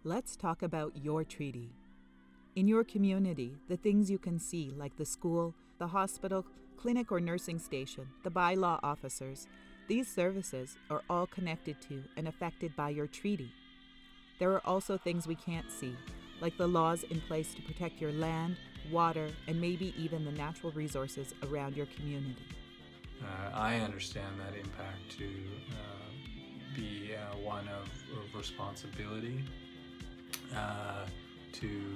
Let's talk about your treaty. In your community, the things you can see, like the school, the hospital, clinic or nursing station, the bylaw officers, these services are all connected to and affected by your treaty. There are also things we can't see, like the laws in place to protect your land, water, and maybe even the natural resources around your community. I understand that impact to be one of responsibility, to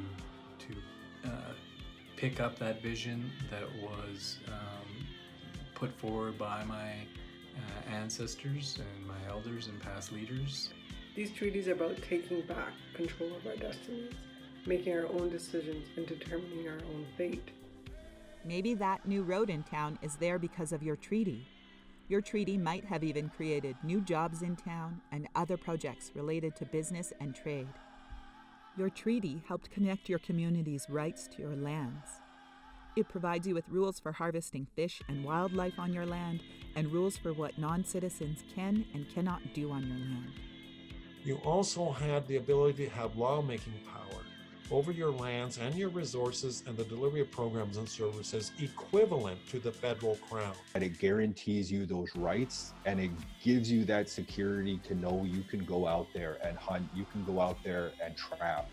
pick up that vision that was put forward by my ancestors and my elders and past leaders. These treaties are about taking back control of our destinies, making our own decisions, and determining our own fate. Maybe that new road in town is there because of your treaty. Your treaty might have even created new jobs in town and other projects related to business and trade. Your treaty helped connect your community's rights to your lands. It provides you with rules for harvesting fish and wildlife on your land and rules for what non-citizens can and cannot do on your land. You also had the ability to have lawmaking power over your lands and your resources and the delivery of programs and services equivalent to the federal crown. And it guarantees you those rights, and it gives you that security to know you can go out there and hunt, you can go out there and trap.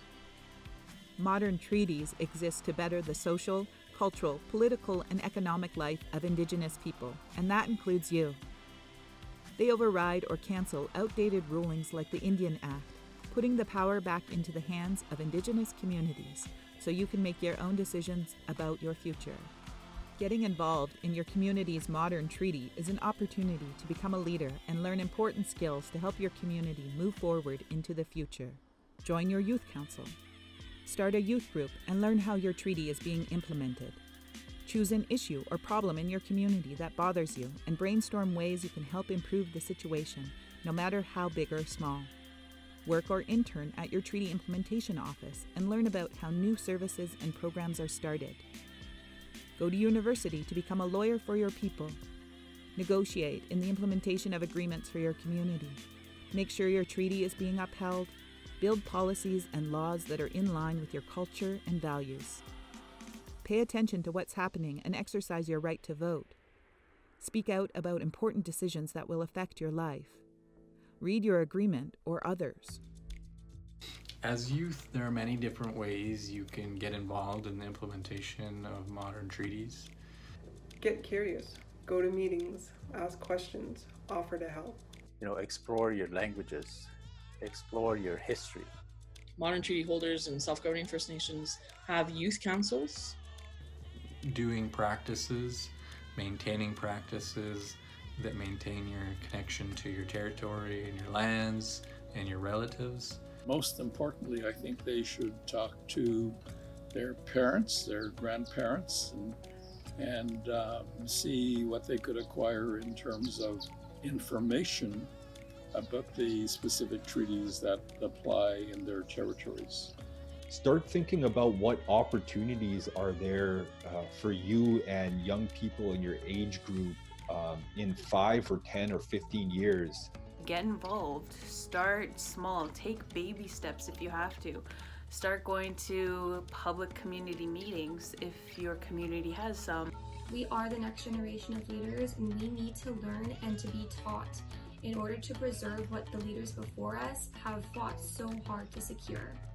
Modern treaties exist to better the social, cultural, political, and economic life of Indigenous people, and that includes you. They override or cancel outdated rulings like the Indian Act, putting the power back into the hands of Indigenous communities so you can make your own decisions about your future. Getting involved in your community's modern treaty is an opportunity to become a leader and learn important skills to help your community move forward into the future. Join your youth council. Start a youth group and learn how your treaty is being implemented. Choose an issue or problem in your community that bothers you and brainstorm ways you can help improve the situation, no matter how big or small. Work or intern at your treaty implementation office and learn about how new services and programs are started. Go to university to become a lawyer for your people. Negotiate in the implementation of agreements for your community. Make sure your treaty is being upheld. Build policies and laws that are in line with your culture and values. Pay attention to what's happening and exercise your right to vote. Speak out about important decisions that will affect your life. Read your agreement or others. As youth, there are many different ways you can get involved in the implementation of modern treaties. Get curious, go to meetings, ask questions, offer to help. Explore your languages, explore your history. Modern treaty holders and self-governing First Nations have youth councils. Doing practices, maintaining practices that maintain your connection to your territory and your lands and your relatives. Most importantly, I think they should talk to their parents, their grandparents, and see what they could acquire in terms of information about the specific treaties that apply in their territories. Start thinking about what opportunities are there for you and young people in your age group in 5 or 10 or 15 years. Get involved. Start small. Take baby steps if you have to. Start going to public community meetings if your community has some. We are the next generation of leaders, and we need to learn and to be taught in order to preserve what the leaders before us have fought so hard to secure.